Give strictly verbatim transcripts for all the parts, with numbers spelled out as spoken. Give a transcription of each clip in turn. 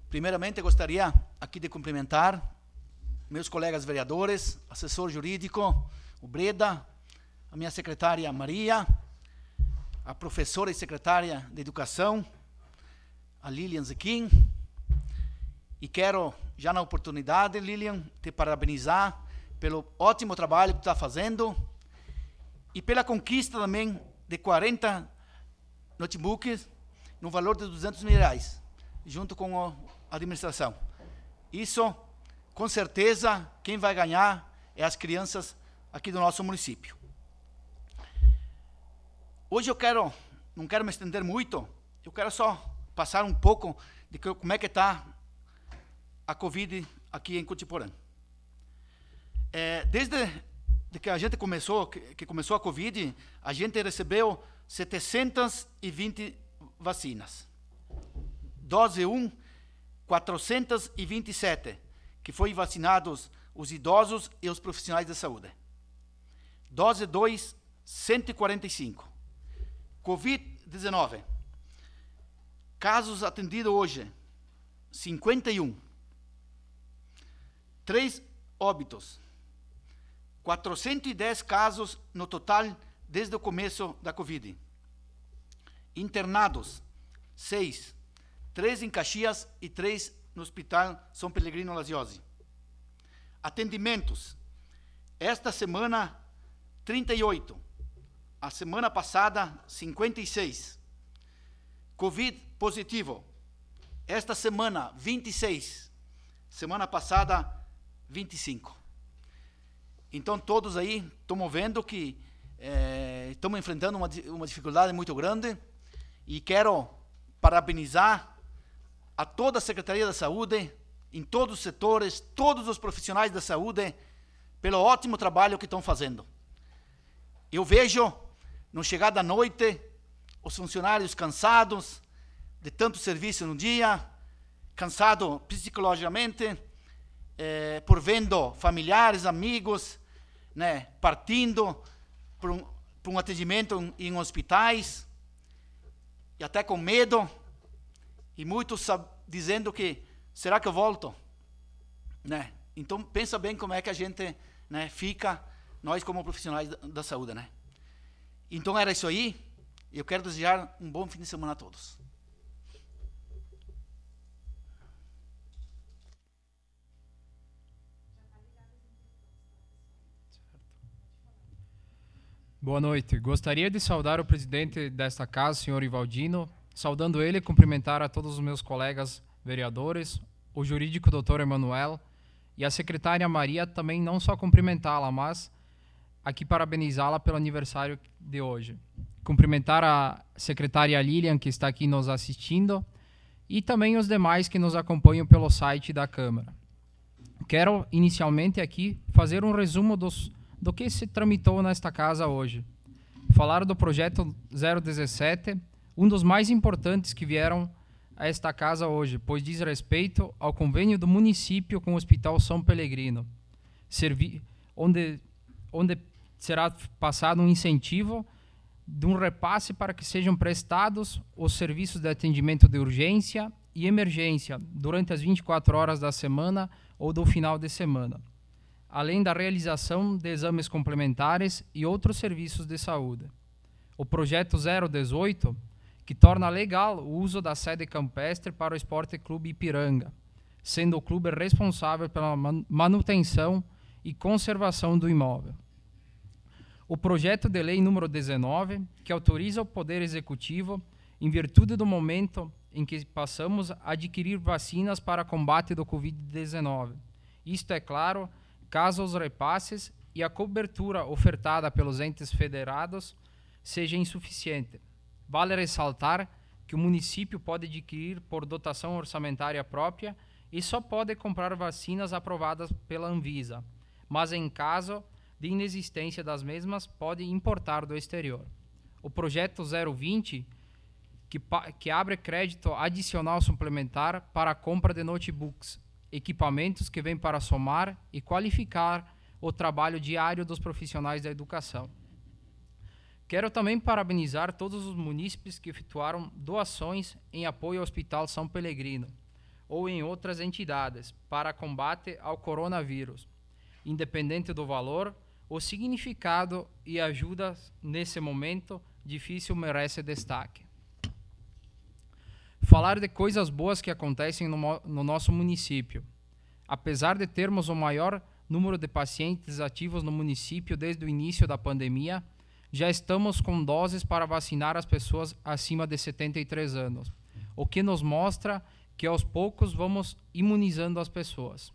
Primeiramente, gostaria aqui de cumprimentar meus colegas vereadores, assessor jurídico, o Breda, a minha secretária Maria, a professora e secretária de Educação, a Lilian Zequim, e quero, já na oportunidade, Lilian, te parabenizar pelo ótimo trabalho que tu está fazendo e pela conquista também de quarenta notebooks no valor de duzentos mil reais, junto com a administração. Isso, com certeza, quem vai ganhar é as crianças aqui do nosso município. Hoje eu quero, não quero me estender muito, eu quero só passar um pouco de que, como é que está a Covid aqui em Cotiporã. É, desde que a gente começou, que, que começou a Covid, a gente recebeu setecentas e vinte vacinas. Dose um, quatrocentas e vinte e sete, que foi vacinados os idosos e os profissionais de saúde. Dose dois, cento e quarenta e cinco. Covid dezenove. Casos atendidos hoje, cinquenta e um. Três óbitos. quatrocentos e dez casos no total desde o começo da Covid. Internados, seis. Três em Caxias e três no Hospital São Pelegrino Lasiose. Atendimentos. Esta semana, trinta e oito. A semana passada, cinquenta e seis. Covid positivo. Esta semana, vinte e seis. Semana passada, vinte e cinco. Então, todos aí estão vendo que é, estamos enfrentando uma, uma dificuldade muito grande e quero parabenizar a toda a Secretaria da Saúde, em todos os setores, todos os profissionais da saúde, pelo ótimo trabalho que estão fazendo. Eu vejo, no chegar da noite, os funcionários cansados de tanto serviço no dia, cansados psicologicamente, eh, por vendo familiares, amigos, né, partindo para um, para um atendimento em, em hospitais, e até com medo, e muitos dizendo que, será que eu volto? Né? Então, pensa bem como é que a gente, né, fica, nós como profissionais da, da saúde. Né? Então, era isso aí. Eu quero desejar um bom fim de semana a todos. Boa noite. Gostaria de saudar o presidente desta casa, senhor Ivaldino, saudando ele e cumprimentar a todos os meus colegas vereadores, o jurídico doutor Emanuel e a secretária Maria, também não só cumprimentá-la, mas aqui parabenizá-la pelo aniversário de hoje. Cumprimentar a secretária Lilian, que está aqui nos assistindo, e também os demais que nos acompanham pelo site da Câmara. Quero, inicialmente, aqui fazer um resumo dos, do que se tramitou nesta casa hoje. Falar do projeto zero dezessete, um dos mais importantes que vieram a esta casa hoje, pois diz respeito ao convênio do município com o Hospital São Pelegrino, servi onde, onde será passado um incentivo de um repasse para que sejam prestados os serviços de atendimento de urgência e emergência durante as vinte e quatro horas da semana ou do final de semana, além da realização de exames complementares e outros serviços de saúde. O projeto zero dezoito, que torna legal o uso da sede campestre para o Esporte Clube Ipiranga, sendo o clube responsável pela manutenção e conservação do imóvel. O projeto de lei número dezenove, que autoriza o Poder Executivo, em virtude do momento em que passamos a adquirir vacinas para combate do covid dezenove. Isto é claro, caso os repasses e a cobertura ofertada pelos entes federados seja insuficiente. Vale ressaltar que o município pode adquirir por dotação orçamentária própria e só pode comprar vacinas aprovadas pela Anvisa, mas em caso de inexistência das mesmas, pode importar do exterior. O projeto zero vinte, que, que abre crédito adicional suplementar para a compra de notebooks, equipamentos que vêm para somar e qualificar o trabalho diário dos profissionais da educação. Quero também parabenizar todos os munícipes que efetuaram doações em apoio ao Hospital São Pelegrino. ou em outras entidades para combate ao coronavírus. Independente do valor, o significado e ajuda nesse momento difícil merece destaque. Falar de coisas boas que acontecem no, no nosso município. Apesar de termos o maior número de pacientes ativos no município desde o início da pandemia, já estamos com doses para vacinar as pessoas acima de setenta e três anos, o que nos mostra que aos poucos vamos imunizando as pessoas.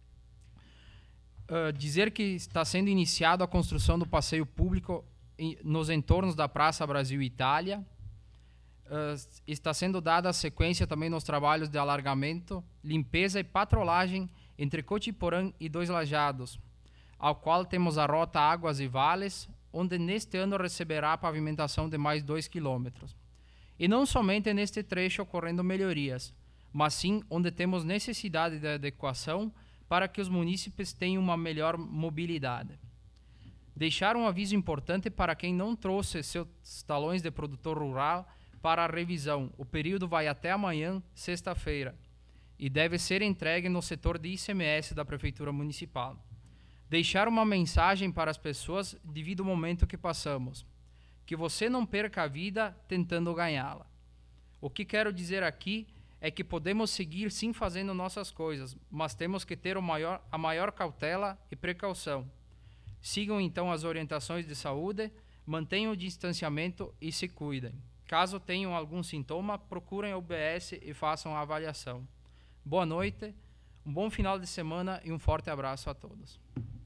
Uh, dizer que está sendo iniciada a construção do passeio público em, nos entornos da Praça Brasil-Itália. Uh, está sendo dada a sequência também nos trabalhos de alargamento, limpeza e patrolagem entre Cotiporã e Dois Lajados, ao qual temos a rota Águas e Vales, onde neste ano receberá a pavimentação de mais dois quilômetros. E não somente neste trecho ocorrendo melhorias, mas sim onde temos necessidade de adequação para que os munícipes tenham uma melhor mobilidade. Deixar um aviso importante para quem não trouxe seus talões de produtor rural para a revisão. O período vai até amanhã, sexta-feira, e deve ser entregue no setor de I C M S da Prefeitura Municipal. Deixar uma mensagem para as pessoas devido ao momento que passamos. Que você não perca a vida tentando ganhá-la. O que quero dizer aqui é que podemos seguir sim fazendo nossas coisas, mas temos que ter o maior, a maior cautela e precaução. Sigam então as orientações de saúde, mantenham o distanciamento e se cuidem. Caso tenham algum sintoma, procurem o U B S e façam a avaliação. Boa noite, um bom final de semana e um forte abraço a todos.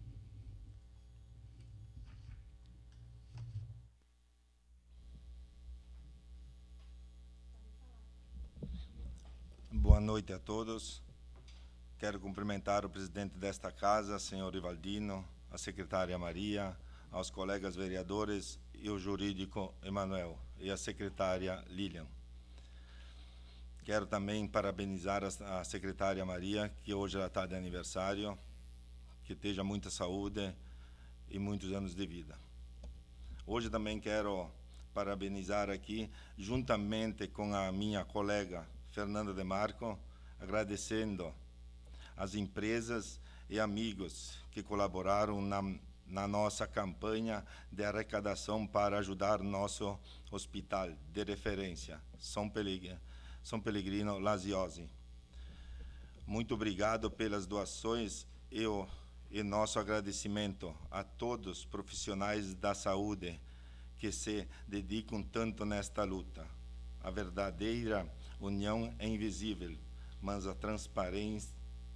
Boa noite a todos. Quero cumprimentar o presidente desta casa, senhor Rivaldino, a secretária Maria, aos colegas vereadores e o jurídico Emanuel e a secretária Lilian. Quero também parabenizar a secretária Maria, que hoje ela está de aniversário, que esteja muita saúde e muitos anos de vida. Hoje também quero parabenizar aqui, juntamente com a minha colega Fernanda de Marco, agradecendo as empresas e amigos que colaboraram na, na nossa campanha de arrecadação para ajudar nosso hospital de referência, São Pellegrino, São Pellegrino Lasiose. Muito obrigado pelas doações e, o, e nosso agradecimento a todos os profissionais da saúde que se dedicam tanto nesta luta. A verdadeira união é invisível, mas a transparência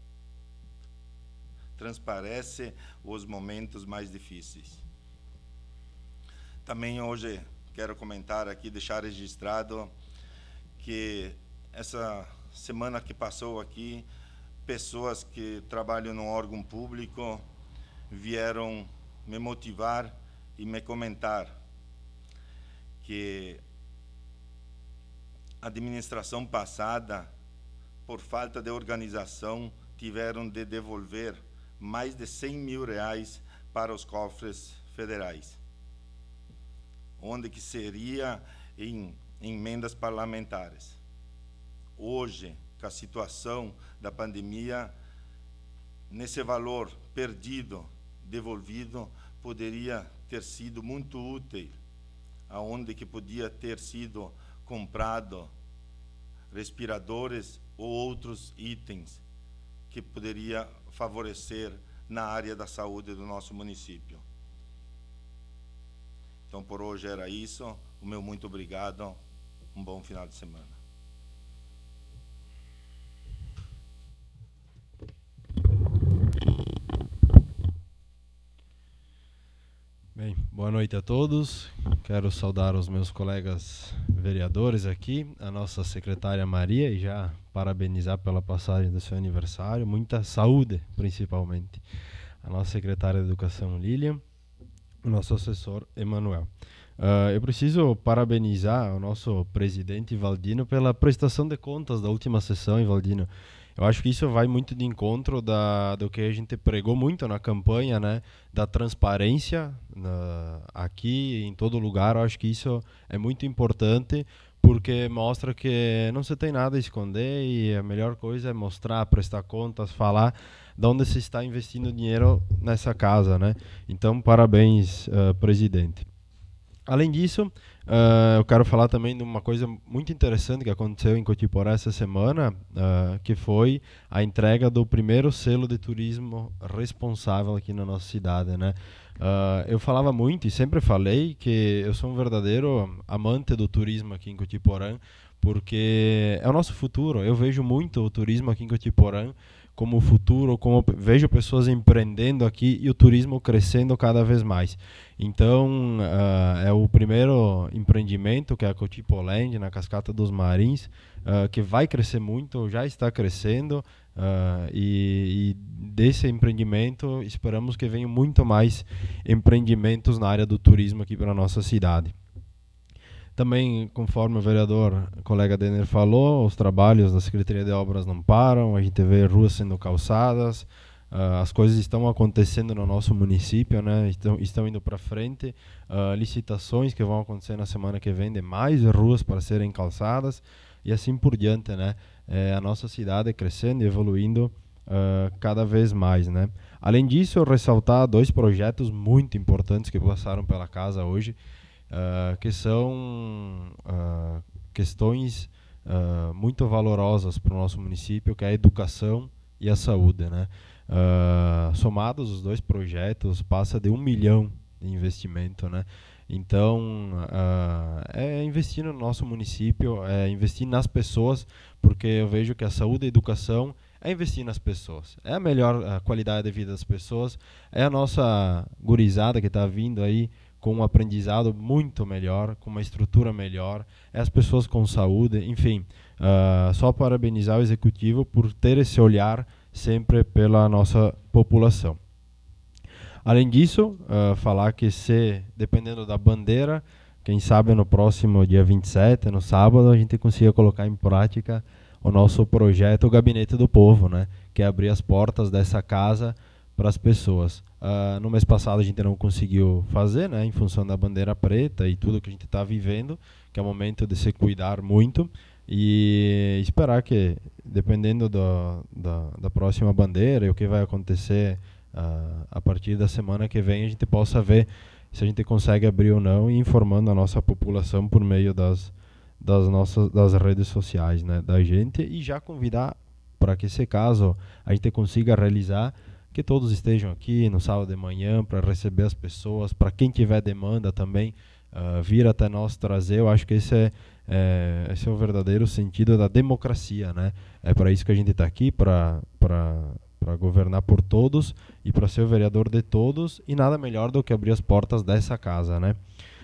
transparece os momentos mais difíceis. Também hoje quero comentar aqui, deixar registrado que essa semana que passou aqui, pessoas que trabalham no órgão público vieram me motivar e me comentar que a administração passada, por falta de organização, tiveram de devolver mais de cem mil reais para os cofres federais, onde que seria em emendas parlamentares. Hoje, com a situação da pandemia, nesse valor perdido, devolvido, poderia ter sido muito útil, aonde que podia ter sido comprado respiradores ou outros itens que poderia favorecer na área da saúde do nosso município. Então, por hoje era isso. O meu muito obrigado. Um bom final de semana. Bem, boa noite a todos. Quero saudar os meus colegas vereadores aqui, a nossa secretária Maria, e já parabenizar pela passagem do seu aniversário. Muita saúde, principalmente. A nossa secretária de Educação, Lilian, o nosso assessor, Emanuel. Uh, eu preciso parabenizar o nosso presidente, Valdino, pela prestação de contas da última sessão, Valdino. Eu acho que isso vai muito de encontro da, do que a gente pregou muito na campanha, né, da transparência na, aqui em todo lugar. Eu acho que isso é muito importante, porque mostra que não se tem nada a esconder e a melhor coisa é mostrar, prestar contas, falar de onde se está investindo dinheiro nessa casa, né? Então, parabéns, uh, presidente. Além disso, uh, eu quero falar também de uma coisa muito interessante que aconteceu em Cotiporá essa semana, uh, que foi a entrega do primeiro selo de turismo responsável aqui na nossa cidade, né? Uh, eu falava muito e sempre falei que eu sou um verdadeiro amante do turismo aqui em Cotiporã, porque é o nosso futuro. Eu vejo muito o turismo aqui em Cotiporã como o futuro, como vejo pessoas empreendendo aqui e o turismo crescendo cada vez mais. Então, uh, é o primeiro empreendimento, que é a Cotipoland, na Cascata dos Marins, uh, que vai crescer muito, já está crescendo, uh, e, e desse empreendimento esperamos que venham muito mais empreendimentos na área do turismo aqui para a nossa cidade. Também, conforme o vereador, o colega Denner falou, os trabalhos da Secretaria de Obras não param, a gente vê ruas sendo calçadas, uh, as coisas estão acontecendo no nosso município, né? estão, estão indo para frente, uh, licitações que vão acontecer na semana que vem de mais ruas para serem calçadas e assim por diante, né? É, a nossa cidade crescendo e evoluindo uh, cada vez mais, né? Além disso, eu ressaltar dois projetos muito importantes que passaram pela casa hoje, Uh, que são uh, questões uh, muito valorosas para o nosso município, que é a educação e a saúde, né? Uh, somados os dois projetos, passa de um milhão de investimento, né? Então, uh, é investir no nosso município, é investir nas pessoas, porque eu vejo que a saúde e a educação é investir nas pessoas. É a melhor a qualidade de vida das pessoas, é a nossa gurizada que está vindo aí com um aprendizado muito melhor, com uma estrutura melhor, é as pessoas com saúde, enfim, uh, só parabenizar o Executivo por ter esse olhar sempre pela nossa população. Além disso, uh, falar que se, dependendo da bandeira, quem sabe no próximo dia vinte e sete, no sábado, a gente consiga colocar em prática o nosso projeto, o Gabinete do Povo, né, que é abrir as portas dessa casa para as pessoas. Uh, no mês passado a gente não conseguiu fazer, né, em função da bandeira preta e tudo que a gente está vivendo, que é o momento de se cuidar muito e esperar que, dependendo do, da, da próxima bandeira e o que vai acontecer uh, a partir da semana que vem, a gente possa ver se a gente consegue abrir ou não e informando a nossa população por meio das, das nossas das redes sociais, né, da gente, e já convidar para que, se caso a gente consiga realizar, que todos estejam aqui no sábado de manhã para receber as pessoas, para quem tiver demanda também uh, vir até nós trazer. Eu acho que esse é, é, esse é o verdadeiro sentido da democracia, né? É para isso que a gente está aqui, para para governar por todos e para ser o vereador de todos, e nada melhor do que abrir as portas dessa casa, né?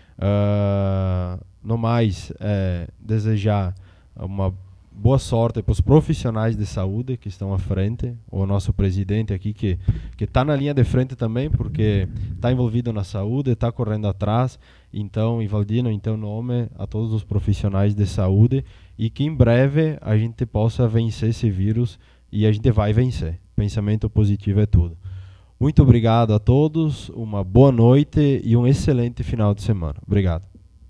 Uh, no mais, é, desejar uma boa sorte para os profissionais de saúde que estão à frente, o nosso presidente aqui que que está na linha de frente também, porque está envolvido na saúde, está correndo atrás. Então, Ivaldino, então, nome a todos os profissionais de saúde, e que em breve a gente possa vencer esse vírus, e a gente vai vencer. Pensamento positivo é tudo. Muito obrigado a todos, uma boa noite e um excelente final de semana. Obrigado.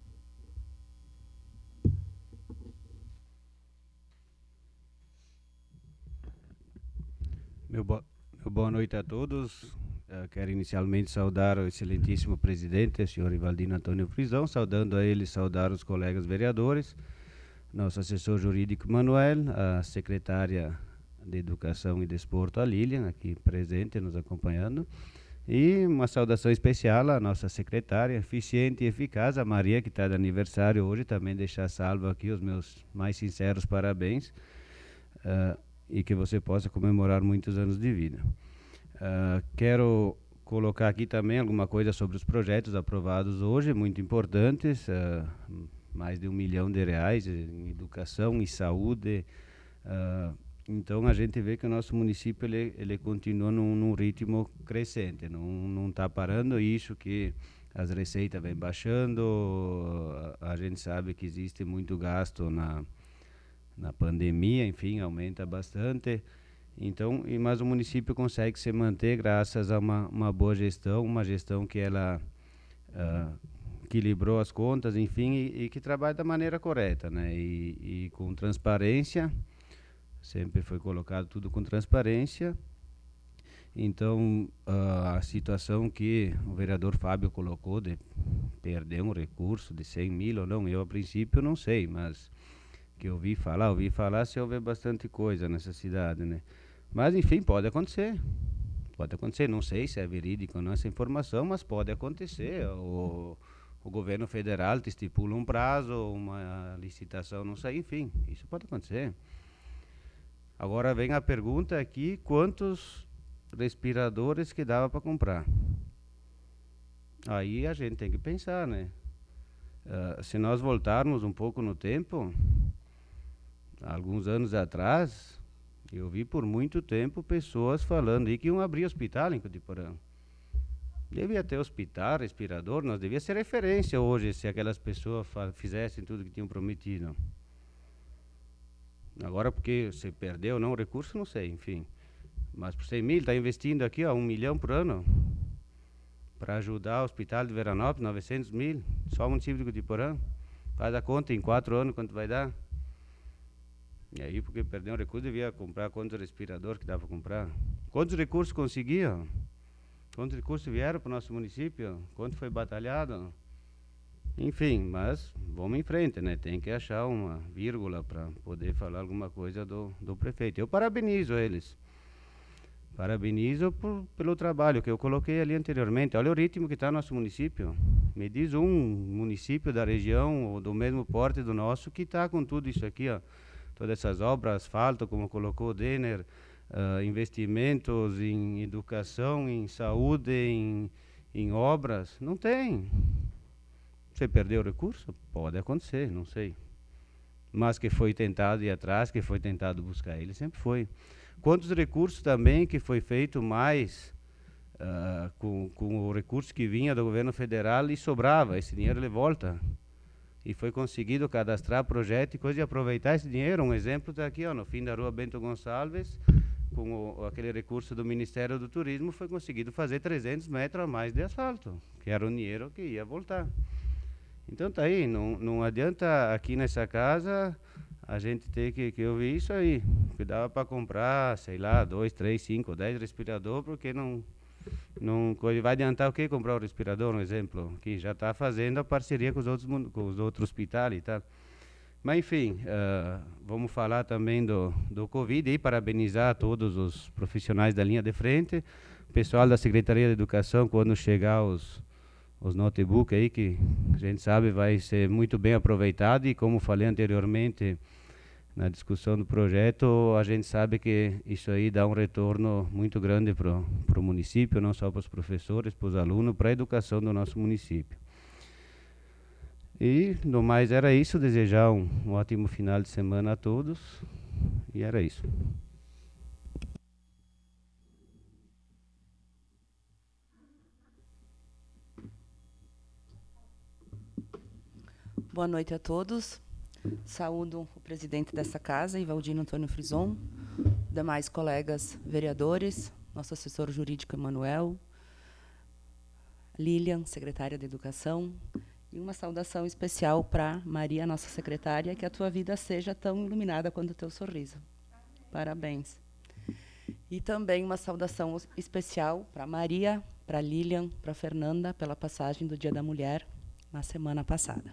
Meu, bo meu boa noite a todos. Uh, quero inicialmente saudar o excelentíssimo presidente, o senhor Ivaldino Antônio Frisão, saudando a ele, saudar os colegas vereadores, nosso assessor jurídico Manuel, a secretária de Educação e Desporto, a Lilian, aqui presente, nos acompanhando, e uma saudação especial à nossa secretária, eficiente e eficaz, a Maria, que está de aniversário hoje, também deixar salvo aqui os meus mais sinceros parabéns. Uh, e que você possa comemorar muitos anos de vida. Uh, quero colocar aqui também alguma coisa sobre os projetos aprovados hoje, muito importantes, uh, mais de um milhão de reais em educação e saúde. Uh, então a gente vê que o nosso município ele, ele continua num, num ritmo crescente, não está parando, isso que as receitas vêm baixando, a, a gente sabe que existe muito gasto na na pandemia, enfim, aumenta bastante. Então, e, mas o município consegue se manter graças a uma, uma boa gestão, uma gestão que ela uh, equilibrou as contas, enfim, e, e que trabalha da maneira correta, né? E, e com transparência, sempre foi colocado tudo com transparência. Então, a situação que o vereador Fábio colocou de perder um recurso de cem mil ou não, eu a princípio não sei, mas que eu ouvi falar, ouvi falar se houver bastante coisa nessa cidade, né? Mas, enfim, pode acontecer. Pode acontecer, não sei se é verídico ou não essa informação, mas pode acontecer. O, o governo federal te estipula um prazo, uma licitação, não sei, enfim, isso pode acontecer. Agora vem a pergunta aqui, quantos respiradores que dava para comprar? Aí a gente tem que pensar, né? Uh, se nós voltarmos um pouco no tempo, alguns anos atrás, eu vi por muito tempo pessoas falando aí que iam abrir hospital em Cotiporã. Devia ter hospital, respirador, nós devia ser referência hoje se aquelas pessoas fizessem tudo que tinham prometido. Agora, porque você perdeu ou não o recurso, não sei, enfim. Mas por cem mil, está investindo aqui, ó, um milhão por ano para ajudar o hospital de Veranópolis, novecentos mil, só o município de Cotiporã. Faz a conta em quatro anos quanto vai dar. E aí, porque perdeu um recurso, devia comprar quantos respiradores que dava para comprar. Quantos recursos conseguiam? Quantos recursos vieram para o nosso município? Quanto foi batalhado? Enfim, mas vamos em frente, né? Tem que achar uma vírgula para poder falar alguma coisa do, do prefeito. Eu parabenizo eles. Parabenizo por, pelo trabalho que eu coloquei ali anteriormente. Olha o ritmo que está nosso município. Me diz um município da região ou do mesmo porte do nosso que está com tudo isso aqui, ó. Todas essas obras, asfalto, como colocou o Denner, uh, investimentos em educação, em saúde, em, em obras. Não tem. Você perdeu o recurso? Pode acontecer, não sei. Mas que foi tentado ir atrás, que foi tentado buscar ele, sempre foi. Quantos recursos também que foi feito mais uh, com, com o recurso que vinha do governo federal e sobrava, esse dinheiro ele volta. E foi conseguido cadastrar projeto e coisa e aproveitar esse dinheiro. Um exemplo está aqui, ó, no fim da rua Bento Gonçalves, com o, aquele recurso do Ministério do Turismo, foi conseguido fazer trezentos metros a mais de asfalto, que era o dinheiro que ia voltar. Então tá aí, não, não adianta aqui nessa casa a gente ter que, que ouvir isso aí, que dava para comprar, sei lá, dois, três, cinco, dez respirador, porque não, não vai adiantar o que comprar o respirador, um exemplo, que já está fazendo a parceria com os outros, com os outros hospitais e tal. Mas enfim, uh, vamos falar também do, do Covid e parabenizar todos os profissionais da linha de frente, o pessoal da Secretaria de Educação, quando chegar os os notebooks aí, que a gente sabe vai ser muito bem aproveitado, e como falei anteriormente na discussão do projeto, a gente sabe que isso aí dá um retorno muito grande para o município, não só para os professores, para os alunos, para a educação do nosso município. E, no mais, era isso, desejar um, um ótimo final de semana a todos, e era isso. Boa noite a todos. Saúdo o presidente dessa casa, Ivaldino Antônio Frison, demais colegas vereadores, nosso assessor jurídico Emanuel, Lilian, secretária de Educação, e uma saudação especial para Maria, nossa secretária, que a tua vida seja tão iluminada quanto o teu sorriso. Parabéns. E também uma saudação especial para Maria, para Lilian, para Fernanda, pela passagem do Dia da Mulher na semana passada.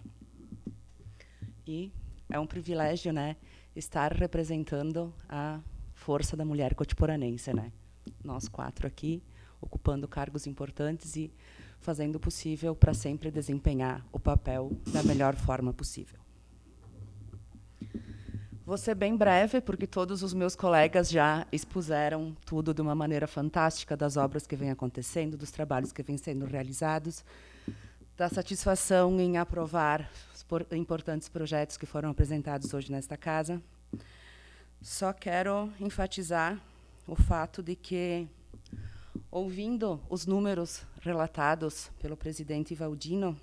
E é um privilégio, né, estar representando a força da mulher cotiporanense, né? Nós quatro aqui, ocupando cargos importantes e fazendo o possível para sempre desempenhar o papel da melhor forma possível. Vou ser bem breve, porque todos os meus colegas já expuseram tudo de uma maneira fantástica, das obras que vêm acontecendo, dos trabalhos que vêm sendo realizados, da satisfação em aprovar os importantes projetos que foram apresentados hoje nesta casa. Só quero enfatizar o fato de que, ouvindo os números relatados pelo presidente Ivaldino,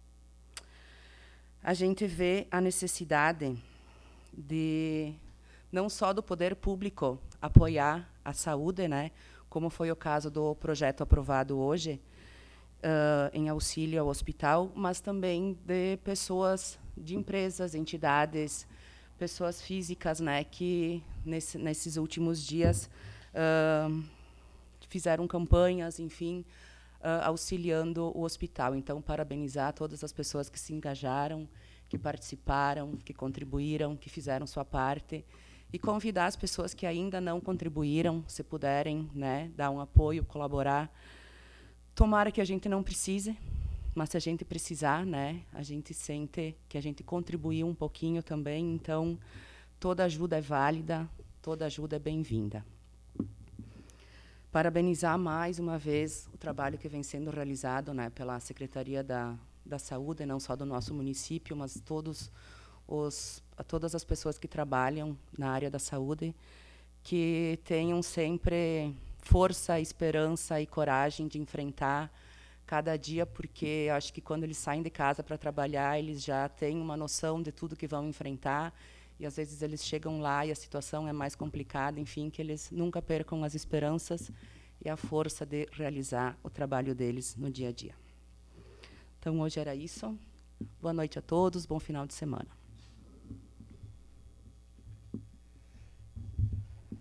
a gente vê a necessidade de, não só do poder público apoiar a saúde, né, como foi o caso do projeto aprovado hoje, uh, em auxílio ao hospital, mas também de pessoas, de empresas, entidades, pessoas físicas, né, que nesse, nesses últimos dias uh, fizeram campanhas, enfim, uh, auxiliando o hospital. Então, parabenizar todas as pessoas que se engajaram, que participaram, que contribuíram, que fizeram sua parte, e convidar as pessoas que ainda não contribuíram, se puderem, né, dar um apoio, colaborar. Tomara que a gente não precise, mas se a gente precisar, né, a gente sente que a gente contribuiu um pouquinho também, então toda ajuda é válida, toda ajuda é bem-vinda. Parabenizar mais uma vez o trabalho que vem sendo realizado, né, pela Secretaria da, da Saúde, não só do nosso município, mas todos os, todas as pessoas que trabalham na área da saúde, que tenham sempre força, esperança e coragem de enfrentar cada dia, porque eu acho que quando eles saem de casa para trabalhar, eles já têm uma noção de tudo que vão enfrentar, e às vezes eles chegam lá e a situação é mais complicada, enfim, que eles nunca percam as esperanças e a força de realizar o trabalho deles no dia a dia. Então, hoje era isso. Boa noite a todos, bom final de semana.